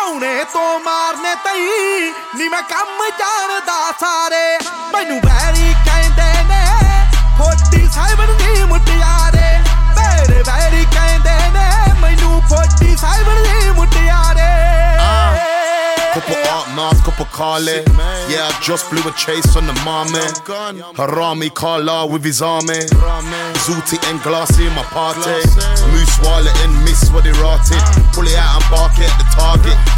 ਆਉਣੇ ਤੋਂ ਮਾਰਨੇ ਤਈ ਨੀ ਮੈਂ ਕੰਮ ਜਾਣਦਾ ਸਾਰੇ ਮੈਨੂੰ ਵੈਰੀ ਕਹਿੰਦੇ ਨੇ 47 ਦੀ ਮੁਟਿਆਰੇ ਮੇਰੇ ਵੈਰੀ ਕਹਿੰਦੇ ਨੇ ਮੈਨੂੰ 47 ਦੀ ਮੁਟਿਆਰੇ Couple art Nas, couple Kale. Yeah, I just blew a chase on the mommy. Harami Kala with his army. Zooty and Glassy in my party. Moose Wallet and Miss what they rotted. Pull it out and bark it at the target.